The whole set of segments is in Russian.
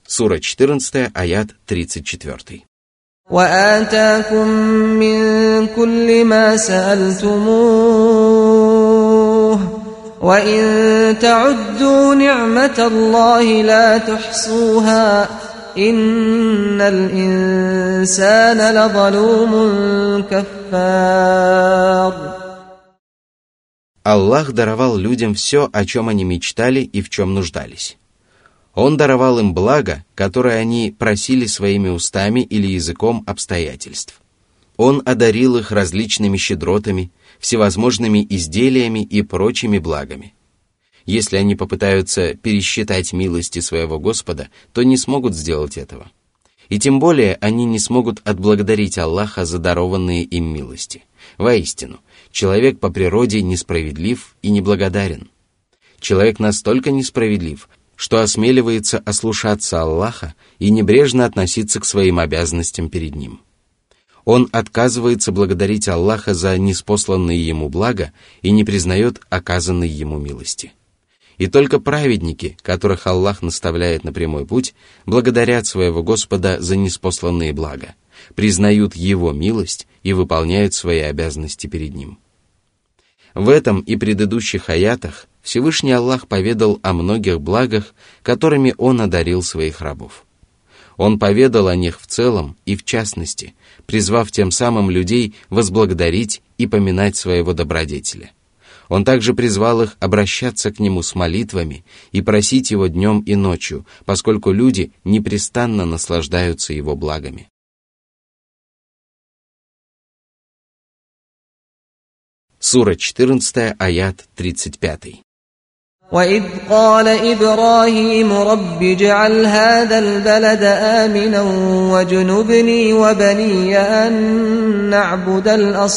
Сура 14, аят 34. وآتاكم من كل ما سألتموه وإن تعدوا نعمة الله لا تحصوها إن الإنسان لظلوم كفار. Аллах даровал людям все, о чем они мечтали и в чем нуждались. Он даровал им благо, которое они просили своими устами или языком обстоятельств. Он одарил их различными щедротами, всевозможными изделиями и прочими благами. Если они попытаются пересчитать милости своего Господа, то не смогут сделать этого. И тем более они не смогут отблагодарить Аллаха за дарованные им милости. Воистину, человек по природе несправедлив и неблагодарен. Человек настолько несправедлив, что осмеливается ослушаться Аллаха и небрежно относиться к своим обязанностям перед Ним. Он отказывается благодарить Аллаха за ниспосланные ему блага и не признает оказанной ему милости. И только праведники, которых Аллах наставляет на прямой путь, благодарят своего Господа за ниспосланные блага, признают Его милость и выполняют свои обязанности перед Ним. В этом и предыдущих аятах Всевышний Аллах поведал о многих благах, которыми Он одарил своих рабов. Он поведал о них в целом и в частности, призвав тем самым людей возблагодарить и поминать своего добродетеля. Он также призвал их обращаться к Нему с молитвами и просить Его днем и ночью, поскольку люди непрестанно наслаждаются Его благами. Сура 14, аят 35. وإذ قال إبراهيم رب اجعل هذا البلد آمنا واجنبني وبني أن نعبد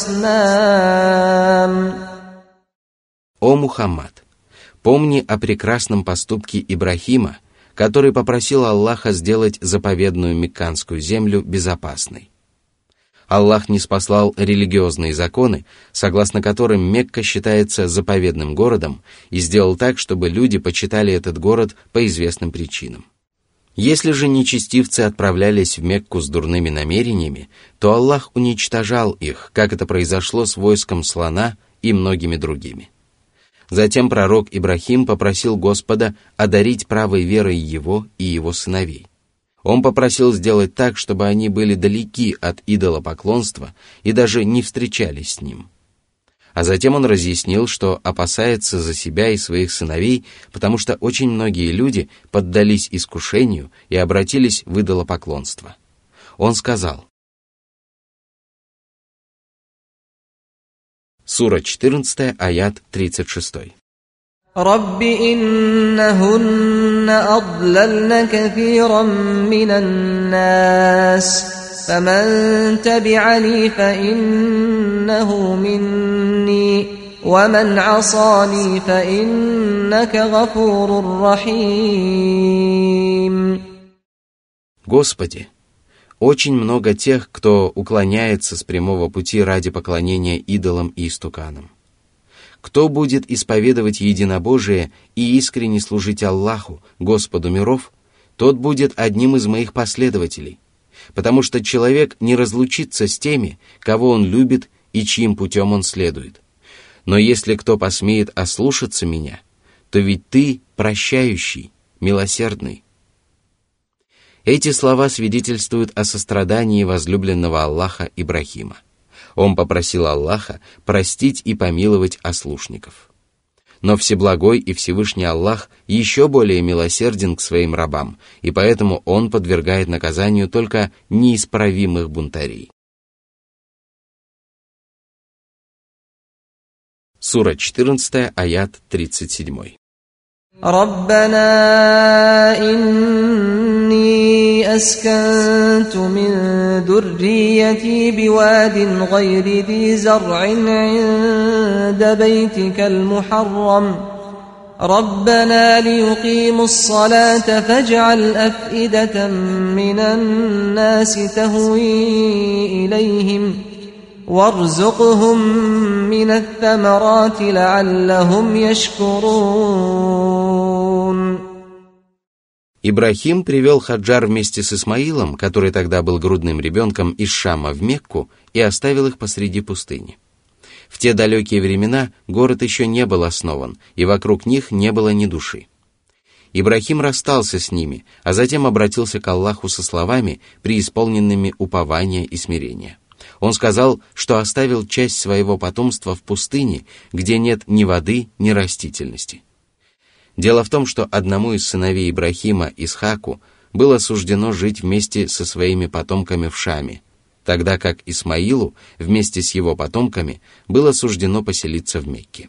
الأصنام. О Мухаммад, помни о прекрасном поступке Ибрахима, который попросил Аллаха сделать заповедную Мекканскую землю безопасной. Аллах ниспослал религиозные законы, согласно которым Мекка считается заповедным городом, и сделал так, чтобы люди почитали этот город по известным причинам. Если же нечестивцы отправлялись в Мекку с дурными намерениями, то Аллах уничтожал их, как это произошло с войском слона и многими другими. Затем пророк Ибрахим попросил Господа одарить правой верой его и его сыновей. Он попросил сделать так, чтобы они были далеки от идолопоклонства и даже не встречались с ним. А затем он разъяснил, что опасается за себя и своих сыновей, потому что очень многие люди поддались искушению и обратились в идолопоклонство. Он сказал. Сура 14, аят 36. رب إنهن أضللن كثيرا من الناس فمن تبعني فإنه مني ومن عصاني فإنك غفور رحيم. Господи, очень много тех, кто уклоняется с прямого пути ради поклонения идолам и истуканам. Кто будет исповедовать единобожие и искренне служить Аллаху, Господу миров, тот будет одним из моих последователей, потому что человек не разлучится с теми, кого он любит и чьим путем он следует. Но если кто посмеет ослушаться меня, то ведь ты прощающий, милосердный. Эти слова свидетельствуют о сострадании возлюбленного Аллаха Ибрахима. Он попросил Аллаха простить и помиловать ослушников. Но Всеблагой и Всевышний Аллах еще более милосерден к своим рабам, и поэтому Он подвергает наказанию только неисправимых бунтарей. Сура 14, аят 37. ربنا إني أسكنت من ذريتي بواد غير ذي زرع عند بيتك المحرم ربنا ليقيموا الصلاة فاجعل أفئدة من الناس تهوي إليهم وارزقهم من الثمرات لعلهم يشكرون. Ибрахим привел Хаджар вместе с Исмаилом, который тогда был грудным ребенком, из Шама в Мекку, и оставил их посреди пустыни. В те далекие времена город еще не был основан, и вокруг них не было ни души. Ибрахим расстался с ними, а затем обратился к Аллаху со словами, преисполненными упования и смирения. Он сказал, что оставил часть своего потомства в пустыне, где нет ни воды, ни растительности. Дело в том, что одному из сыновей Ибрахима, Исхаку, было суждено жить вместе со своими потомками в Шаме, тогда как Исмаилу вместе с его потомками было суждено поселиться в Мекке.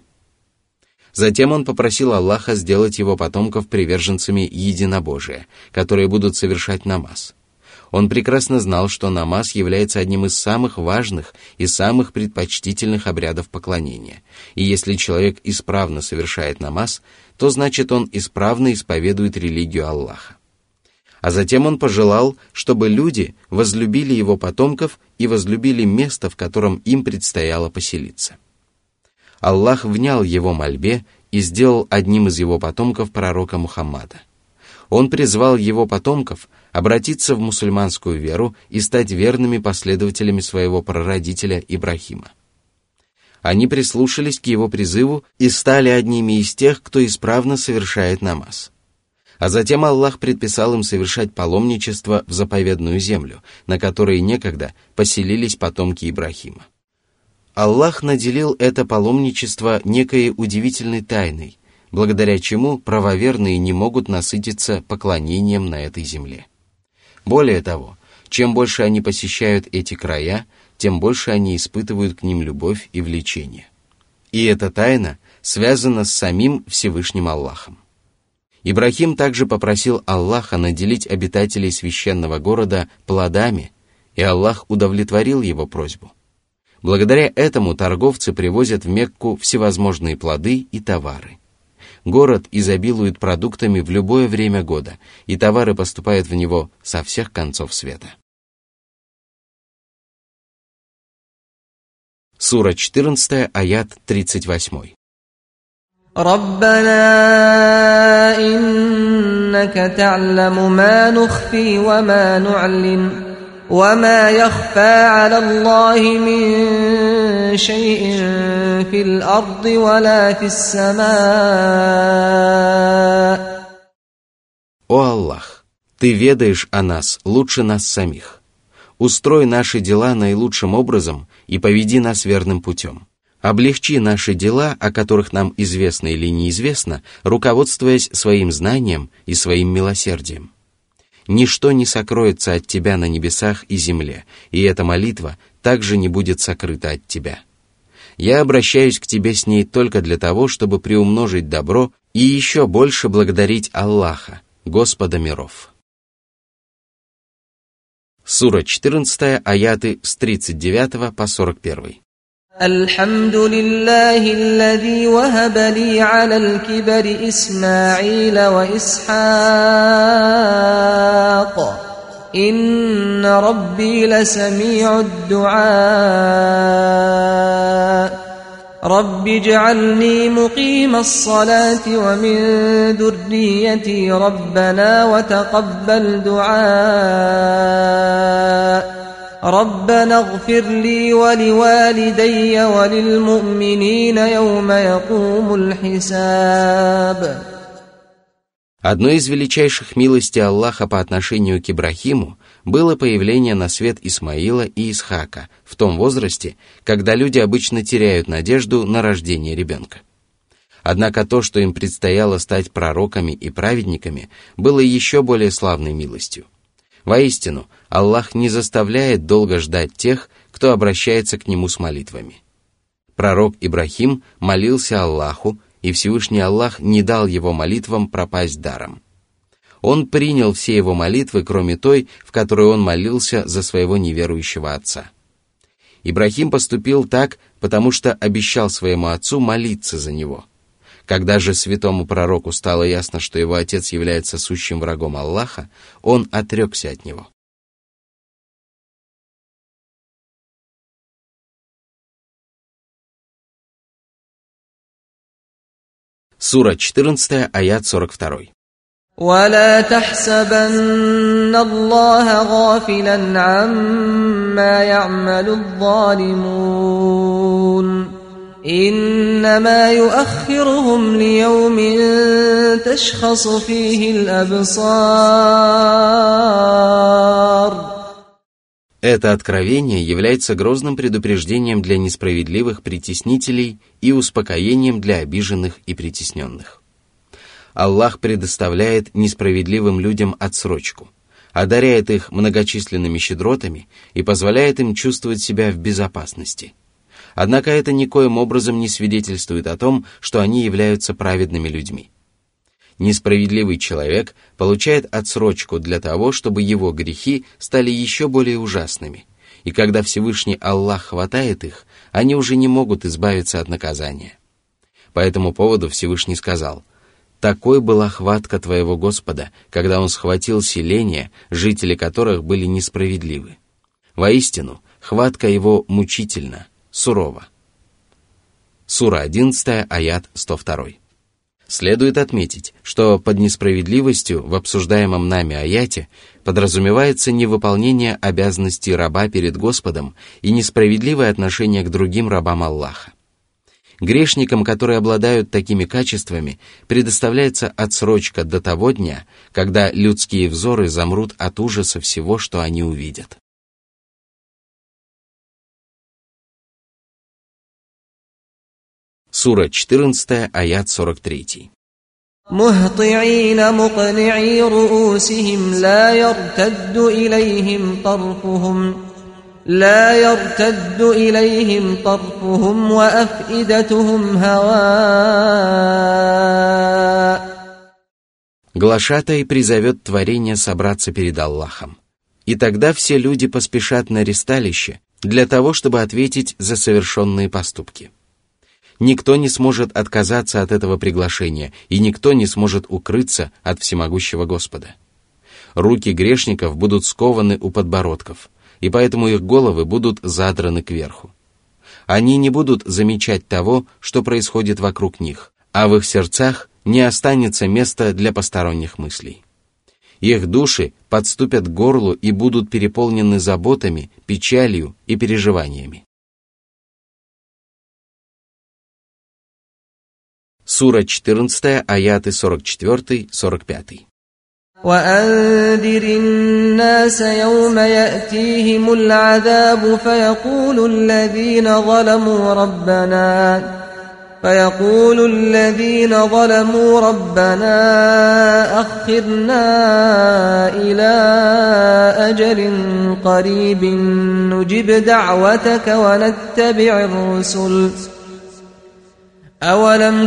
Затем он попросил Аллаха сделать его потомков приверженцами единобожия, которые будут совершать намаз. Он прекрасно знал, что намаз является одним из самых важных и самых предпочтительных обрядов поклонения, и если человек исправно совершает намаз, то значит он исправно исповедует религию Аллаха. А затем он пожелал, чтобы люди возлюбили его потомков и возлюбили место, в котором им предстояло поселиться. Аллах внял его мольбе и сделал одним из его потомков пророка Мухаммада. Он призвал его потомков обратиться в мусульманскую веру и стать верными последователями своего прародителя Ибрахима. Они прислушались к его призыву и стали одними из тех, кто исправно совершает намаз. А затем Аллах предписал им совершать паломничество в заповедную землю, на которой некогда поселились потомки Ибрахима. Аллах наделил это паломничество некой удивительной тайной, благодаря чему правоверные не могут насытиться поклонением на этой земле. Более того, чем больше они посещают эти края, тем больше они испытывают к ним любовь и влечение. И эта тайна связана с самим Всевышним Аллахом. Ибрахим также попросил Аллаха наделить обитателей священного города плодами, и Аллах удовлетворил его просьбу. Благодаря этому торговцы привозят в Мекку всевозможные плоды и товары. Город изобилует продуктами в любое время года, и товары поступают в него со всех концов света. Сура 14, аят 38. ربنا إنك تعلم ما نخفي وما نعلن وما يخفى على الله من شيء في الأرض ولا في السماء. О Аллах, Ты ведаешь о нас лучше нас самих. Устрой наши дела наилучшим образом и поведи нас верным путем. Облегчи наши дела, о которых нам известно или неизвестно, руководствуясь своим знанием и своим милосердием. Ничто не сокроется от Тебя на небесах и земле, и эта молитва также не будет сокрыта от Тебя. Я обращаюсь к Тебе с ней только для того, чтобы приумножить добро и еще больше благодарить Аллаха, Господа миров. Сура 14, аяты с 39 по 41. الحمد لله الذي وهب لي على الكبر إسماعيل وإسحاق إن ربي لسميع الدعاء رب اجعلني مقيم الصلاة ومن ذريتي ربنا وتقبل دعاء ربنا اغفر لي ولوالدي وللمؤمنين يوم يقوم الحساب. Одной из величайших милостей Аллаха по отношению к Ибрахиму было появление на свет Исмаила и Исхака в том возрасте, когда люди обычно теряют надежду на рождение ребенка. Однако то, что им предстояло стать пророками и праведниками, было еще более славной милостью. Воистину, Аллах не заставляет долго ждать тех, кто обращается к Нему с молитвами. Пророк Ибрахим молился Аллаху, и Всевышний Аллах не дал его молитвам пропасть даром. Он принял все его молитвы, кроме той, в которой он молился за своего неверующего отца. Ибрахим поступил так, потому что обещал своему отцу молиться за него. Когда же святому пророку стало ясно, что его отец является сущим врагом Аллаха, он отрекся от него. Сура 14, аят 42. ولا تحسبن الله غافلا عما يعمل الظالمون إنما يؤخرهم ليوم تشخص فيه الأبصار. Это откровение является грозным предупреждением для несправедливых притеснителей и успокоением для обиженных и притесненных. Аллах предоставляет несправедливым людям отсрочку, одаряет их многочисленными щедротами и позволяет им чувствовать себя в безопасности. Однако это никоим образом не свидетельствует о том, что они являются праведными людьми. Несправедливый человек получает отсрочку для того, чтобы его грехи стали еще более ужасными, и когда Всевышний Аллах хватает их, они уже не могут избавиться от наказания. По этому поводу Всевышний сказал: «Такой была хватка твоего Господа, когда Он схватил селения, жители которых были несправедливы. Воистину, хватка Его мучительна, сурова». Сура 11, аят 102. Следует отметить, что под несправедливостью в обсуждаемом нами аяте подразумевается невыполнение обязанностей раба перед Господом и несправедливое отношение к другим рабам Аллаха. Грешникам, которые обладают такими качествами, предоставляется отсрочка до того дня, когда людские взоры замрут от ужаса всего, что они увидят. Сура 14, аят 43. مهطعين مقنعي رؤوسهم لا يرتد إليهم طرفهم وأفئدتهم هواء. Глашатай призовет творение собраться перед Аллахом. И тогда все люди поспешат на ристалище для того, чтобы ответить за совершенные поступки. Никто не сможет отказаться от этого приглашения, и никто не сможет укрыться от всемогущего Господа. Руки грешников будут скованы у подбородков, и поэтому их головы будут задраны кверху. Они не будут замечать того, что происходит вокруг них, а в их сердцах не останется места для посторонних мыслей. Их души подступят к горлу и будут переполнены заботами, печалью и переживаниями. Сура 14, аяты 44-45. وأنذر الناس يوم يأتيهم العذاب فيقول الذين ظلموا ربنا أخرنا إلى أجل قريب نجب دعوتك ونتبع الرسل أولم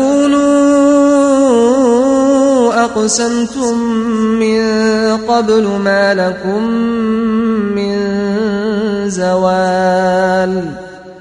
تكونوا أقسمتم من قبل ما لكم من زوال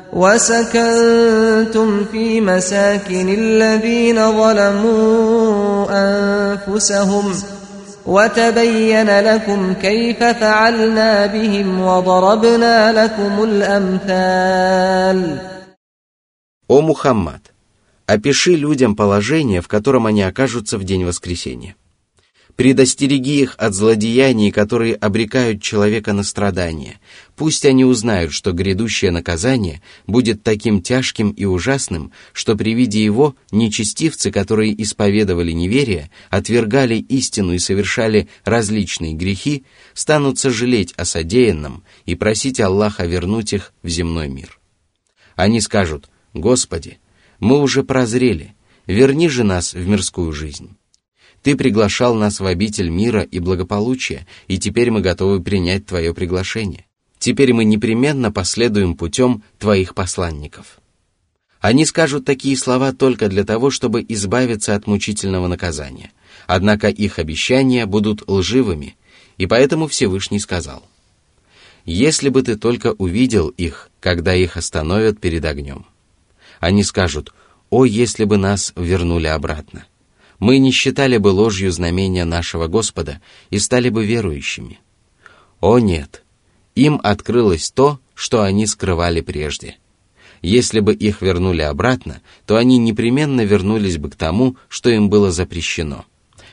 وسكنتم في مساكن الذين ظلموا أنفسهم وتبين لكم كيف فعلنا بهم وضربنا لكم الأمثال. О Мухаммад! Опиши людям положение, в котором они окажутся в день воскресения. Предостереги их от злодеяний, которые обрекают человека на страдания. Пусть они узнают, что грядущее наказание будет таким тяжким и ужасным, что при виде его нечестивцы, которые исповедовали неверие, отвергали истину и совершали различные грехи, станут сожалеть о содеянном и просить Аллаха вернуть их в земной мир. Они скажут: «Господи, мы уже прозрели, верни же нас в мирскую жизнь. Ты приглашал нас в обитель мира и благополучия, и теперь мы готовы принять Твое приглашение. Теперь мы непременно последуем путем Твоих посланников». Они скажут такие слова только для того, чтобы избавиться от мучительного наказания. Однако их обещания будут лживыми, и поэтому Всевышний сказал: «Если бы ты только увидел их, когда их остановят перед огнем». Они скажут: «О, если бы нас вернули обратно! Мы не считали бы ложью знамения нашего Господа и стали бы верующими». О нет! Им открылось то, что они скрывали прежде. Если бы их вернули обратно, то они непременно вернулись бы к тому, что им было запрещено.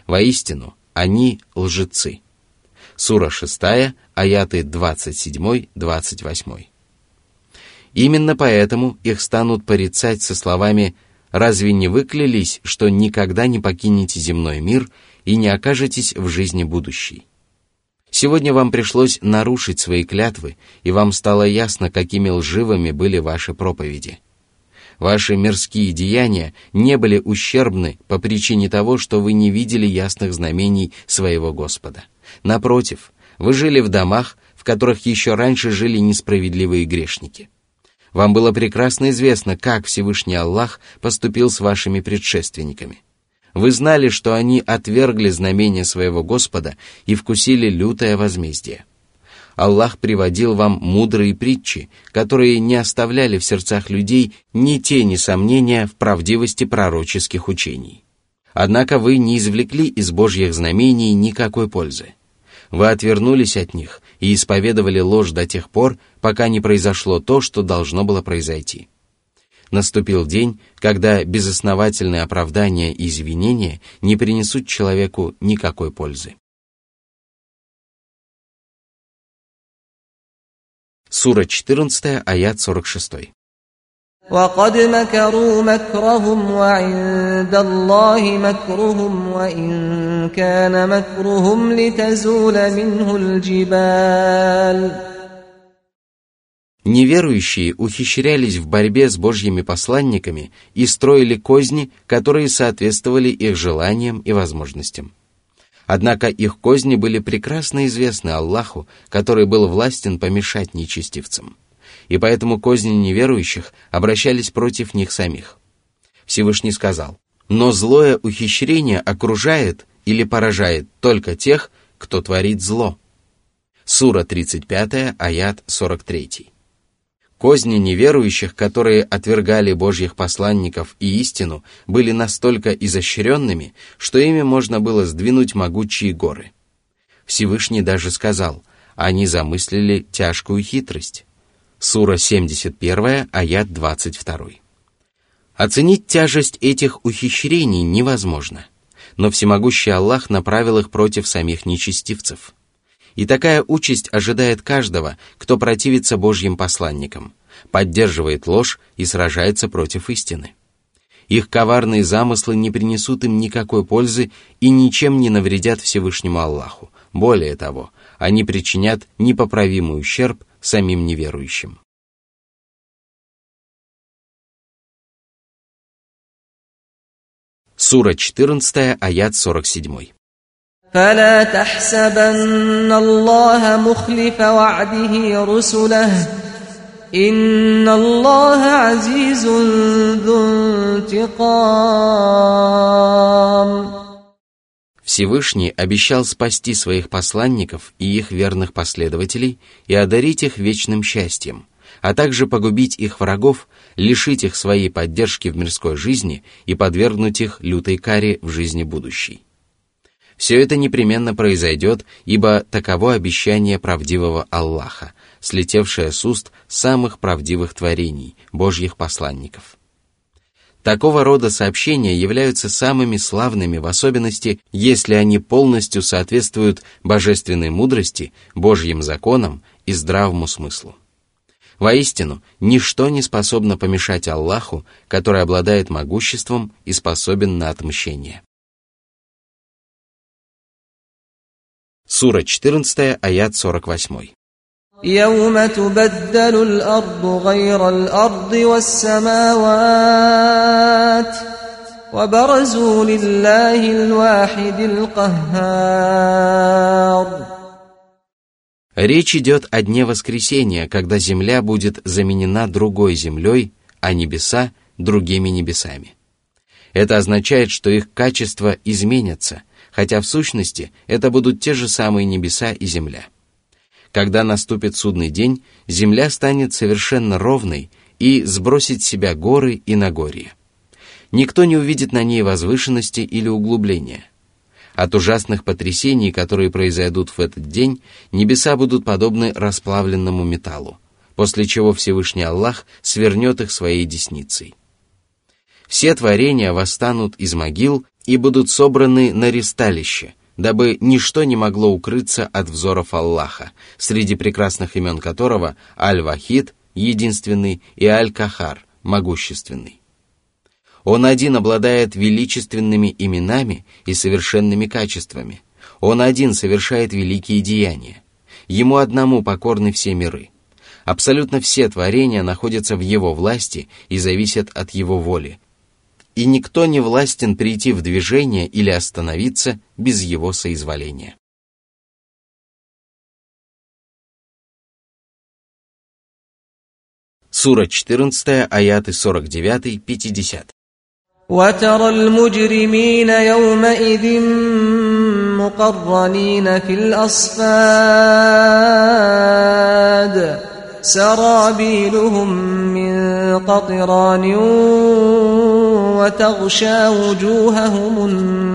Воистину, они лжецы. Сура 6, аяты 27-28. Именно поэтому их станут порицать со словами: «Разве не вы клялись, что никогда не покинете земной мир и не окажетесь в жизни будущей?» Сегодня вам пришлось нарушить свои клятвы, и вам стало ясно, какими лживыми были ваши проповеди. Ваши мирские деяния не были ущербны по причине того, что вы не видели ясных знамений своего Господа. Напротив, вы жили в домах, в которых еще раньше жили несправедливые грешники. Вам было прекрасно известно, как Всевышний Аллах поступил с вашими предшественниками. Вы знали, что они отвергли знамения своего Господа и вкусили лютое возмездие. Аллах приводил вам мудрые притчи, которые не оставляли в сердцах людей ни тени сомнения в правдивости пророческих учений. Однако вы не извлекли из Божьих знамений никакой пользы. Вы отвернулись от них и исповедовали ложь до тех пор, пока не произошло то, что должно было произойти. Наступил день, когда безосновательные оправдания и извинения не принесут человеку никакой пользы. Сура 14, аят 46. وَقَدْ مَكَرُوا مَكْرَهُمْ وَعِندَ اللَّهِ مَكْرُهُمْ وَإِنْ كَانَ مَكْرُهُمْ لِتَزُولَ مِنْهُ الْجِبَالُ. Неверующие ухищрялись в борьбе с Божьими посланниками и строили козни, которые соответствовали их желаниям и возможностям. Однако их козни были прекрасно известны Аллаху, который был властен помешать нечестивцам. И поэтому козни неверующих обращались против них самих. Всевышний сказал: «Но злое ухищрение окружает или поражает только тех, кто творит зло». Сура 35, аят 43. Козни неверующих, которые отвергали Божьих посланников и истину, были настолько изощренными, что ими можно было сдвинуть могучие горы. Всевышний даже сказал: «Они замыслили тяжкую хитрость». Сура 71, аят 22. Оценить тяжесть этих ухищрений невозможно, но всемогущий Аллах направил их против самих нечестивцев. И такая участь ожидает каждого, кто противится Божьим посланникам, поддерживает ложь и сражается против истины. Их коварные замыслы не принесут им никакой пользы и ничем не навредят Всевышнему Аллаху. Более того, они причинят непоправимый ущерб самим неверующим. Сура 14, аят 47. فَلَا تَحْسَبَنَّ اللَّهَ مُخْلِفَ وَعْدِهِ رُسُلَهُ إِنَّ اللَّهَ عَزِيزٌ ذُو انْتِقَامٍ. Всевышний обещал спасти своих посланников и их верных последователей и одарить их вечным счастьем, а также погубить их врагов, лишить их своей поддержки в мирской жизни и подвергнуть их лютой каре в жизни будущей. Все это непременно произойдет, ибо таково обещание правдивого Аллаха, слетевшее с уст самых правдивых творений, Божьих посланников. Такого рода сообщения являются самыми славными, в особенности, если они полностью соответствуют божественной мудрости, Божьим законам и здравому смыслу. Воистину, ничто не способно помешать Аллаху, который обладает могуществом и способен на отмщение. Сура 14, аят 48. يَوْمَ تُبَدَّلُ الْأَرْضُ غَيْرَ الْأَرْضِ وَالسَّمَاوَاتُ وَبَرَزُوا لِلَّهِ الْوَاحِدِ الْقَهَّارِ. Речь идет о дне воскресения, когда земля будет заменена другой землей, а небеса — другими небесами. Это означает, что их качества изменятся, хотя в сущности это будут те же самые небеса и земля. Когда наступит судный день, земля станет совершенно ровной и сбросит с себя горы и нагорья. Никто не увидит на ней возвышенности или углубления. От ужасных потрясений, которые произойдут в этот день, небеса будут подобны расплавленному металлу, после чего Всевышний Аллах свернет их своей десницей. Все творения восстанут из могил и будут собраны на ристалище, дабы ничто не могло укрыться от взоров Аллаха, среди прекрасных имен которого Аль-Вахид, единственный, и Аль-Кахар, могущественный. Он один обладает величественными именами и совершенными качествами. Он один совершает великие деяния. Ему одному покорны все миры. Абсолютно все творения находятся в его власти и зависят от его воли. И никто не властен прийти в движение или остановиться без его соизволения. Сура 14, аяты 49-50. وترى المجرمين يومئذ مقرنين في الأصفاد سرابيلهم من قطران وتغشى وجوههم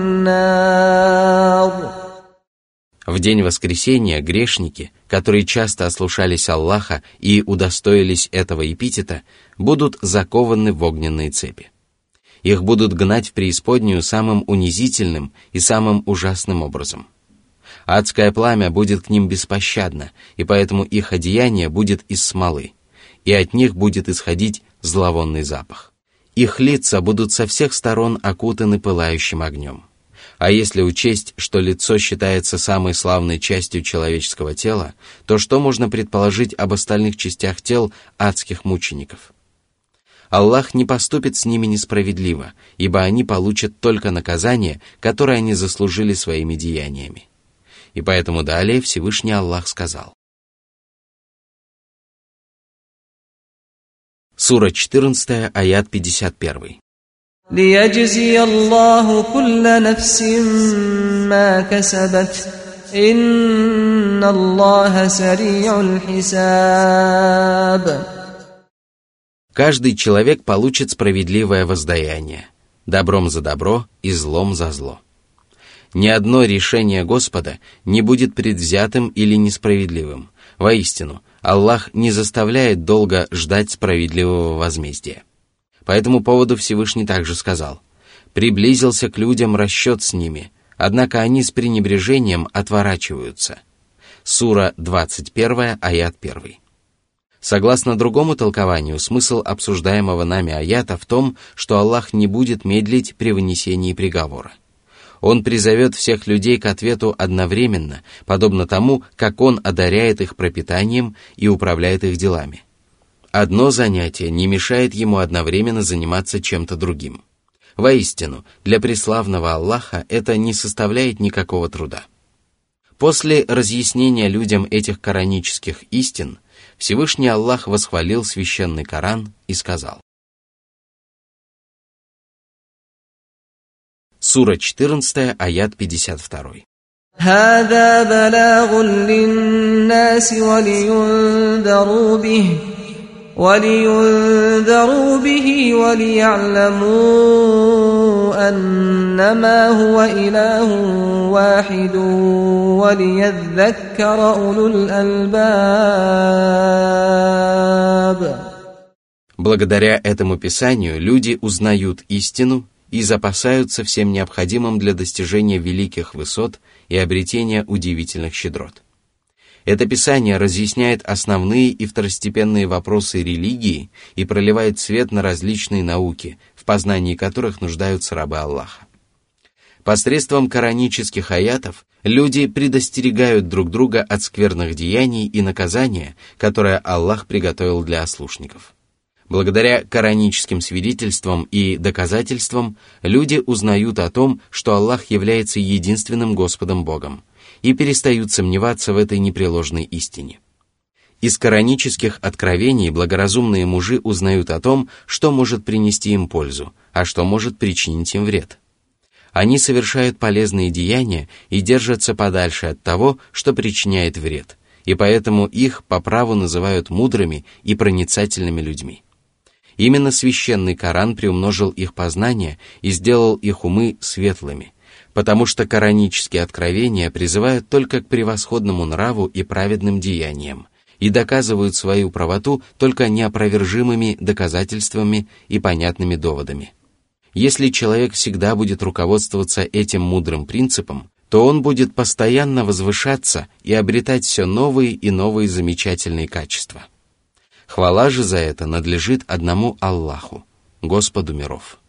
النار. В день воскресения грешники, которые часто ослушались Аллаха и удостоились этого эпитета, будут закованы в огненные цепи. Их будут гнать в преисподнюю самым унизительным и самым ужасным образом. Адское пламя будет к ним беспощадно, и поэтому их одеяние будет из смолы, и от них будет исходить зловонный запах. Их лица будут со всех сторон окутаны пылающим огнем. А если учесть, что лицо считается самой славной частью человеческого тела, то что можно предположить об остальных частях тел адских мучеников? Аллах не поступит с ними несправедливо, ибо они получат только наказание, которое они заслужили своими деяниями. И поэтому далее Всевышний Аллах сказал. Сура 14, аят 51. ليجزي الله كل نفس ما كسبت إن الله سريع الحساب. Каждый человек получит справедливое воздаяние, добром за добро и злом за зло. Ни одно решение Господа не будет предвзятым или несправедливым. Воистину, Аллах не заставляет долго ждать справедливого возмездия. По этому поводу Всевышний также сказал: «Приблизился к людям расчет с ними, однако они с пренебрежением отворачиваются». Сура 21, аят 1. Согласно другому толкованию, смысл обсуждаемого нами аята в том, что Аллах не будет медлить при вынесении приговора. Он призовет всех людей к ответу одновременно, подобно тому, как Он одаряет их пропитанием и управляет их делами. Одно занятие не мешает ему одновременно заниматься чем-то другим. Воистину, для преславного Аллаха это не составляет никакого труда. После разъяснения людям этих коранических истин, Всевышний Аллах восхвалил священный Коран и сказал. Сура 14, аят 52. هذا بلاغ للناس ولينذروا به وليعلموا أنما هو إله واحد وليذكر أولو الألباب. Благодаря этому писанию люди узнают истину и запасаются всем необходимым для достижения великих высот и обретения удивительных щедрот. Это писание разъясняет основные и второстепенные вопросы религии и проливает свет на различные науки, в познании которых нуждаются рабы Аллаха. Посредством коранических аятов люди предостерегают друг друга от скверных деяний и наказания, которое Аллах приготовил для ослушников. Благодаря кораническим свидетельствам и доказательствам люди узнают о том, что Аллах является единственным Господом Богом, и перестают сомневаться в этой непреложной истине. Из коранических откровений благоразумные мужи узнают о том, что может принести им пользу, а что может причинить им вред. Они совершают полезные деяния и держатся подальше от того, что причиняет вред, и поэтому их по праву называют мудрыми и проницательными людьми. Именно священный Коран приумножил их познание и сделал их умы светлыми, потому что коранические откровения призывают только к превосходному нраву и праведным деяниям и доказывают свою правоту только неопровержимыми доказательствами и понятными доводами. Если человек всегда будет руководствоваться этим мудрым принципом, то он будет постоянно возвышаться и обретать все новые и новые замечательные качества. Хвала же за это надлежит одному Аллаху, Господу миров.